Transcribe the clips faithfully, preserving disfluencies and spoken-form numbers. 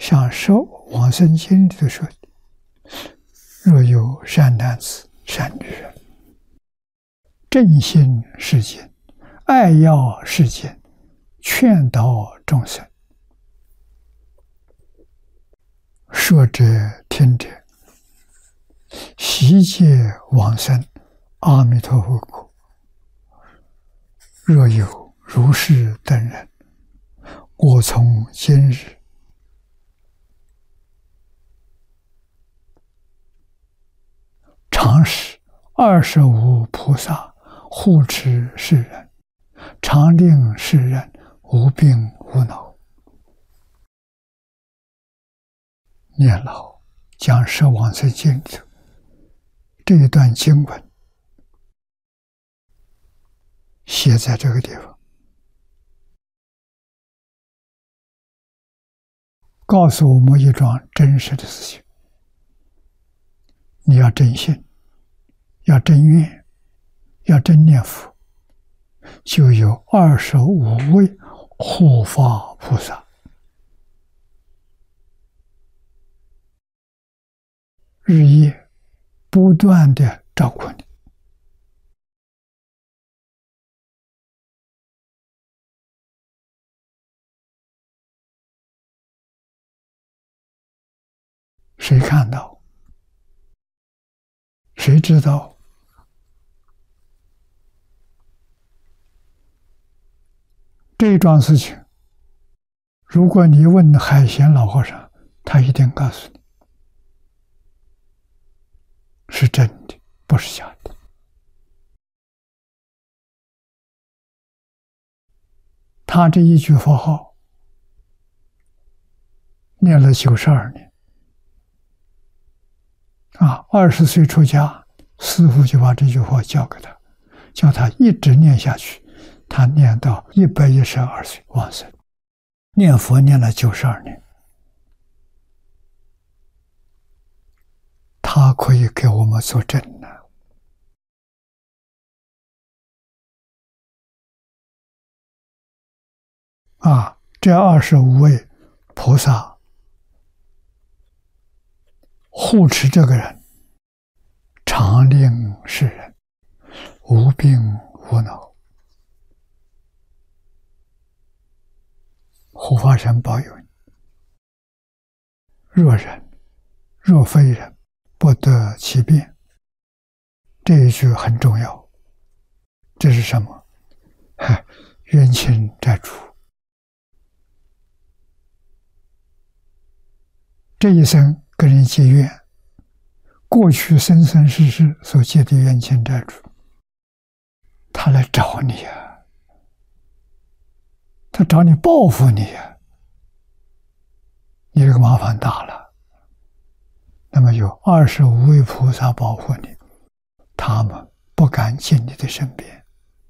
像《说往生经》里头说的：“若有善男子、善女人，正心世间，爱要世间，劝导众生，说者听者，悉皆往生阿弥陀佛国。若有如是等人，我从今日常使二十五菩萨护持世人，常令世人无病无恼。”念老讲《十往生经》里头这一段经文写在这个地方，告诉我们一桩真实的事情：你要真信，要真愿，要真念佛，就有二十五位护法菩萨日夜不断的照顾你。谁看到？谁知道？这桩事情，如果你问海贤老和尚，他一定告诉你是真的，不是假的。他这一句佛号念了九十二年啊，二十岁出家，师父就把这句话教给他，叫他一直念下去。他念到一百一十二岁往生，念佛念了九十二年。他可以给我们作证呢。啊，这二十五位菩萨护持这个人，常令世人无病无恼。护法神保佑你。若人若非人，不得其病。这一句很重要。这是什么？冤亲债主。这一生跟人结怨，过去生生世世所结的冤亲债主，他来找你啊，他找你报复你啊，你这个麻烦大了。那么有二十五位菩萨保护你，他们不敢进你的身边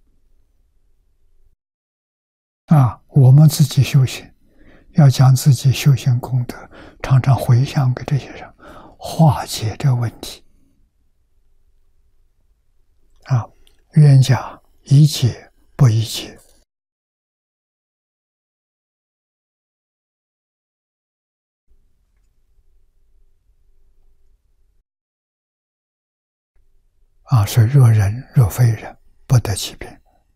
啊。我们自己修行，要将自己修行功德常常回向给这些人，化解这个问题啊。冤家宜解不宜结啊，所以若人若非人，不得其病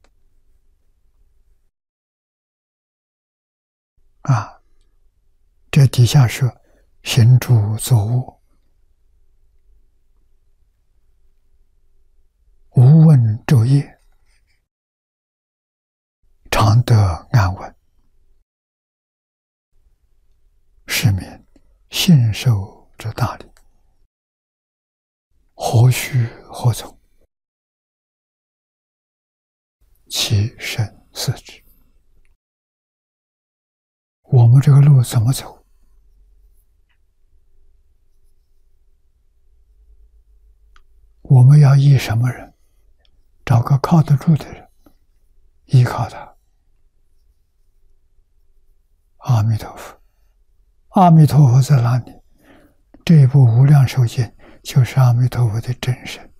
啊。这底下说行住坐卧，无问昼夜，常得安稳，是名信受之大礼，何须何从？其身四之。我们这个路怎么走？我们要依什么人？找个靠得住的人，依靠他。阿弥陀佛，阿弥陀佛在哪里？这一部《无量寿经》就是阿弥陀佛的真身。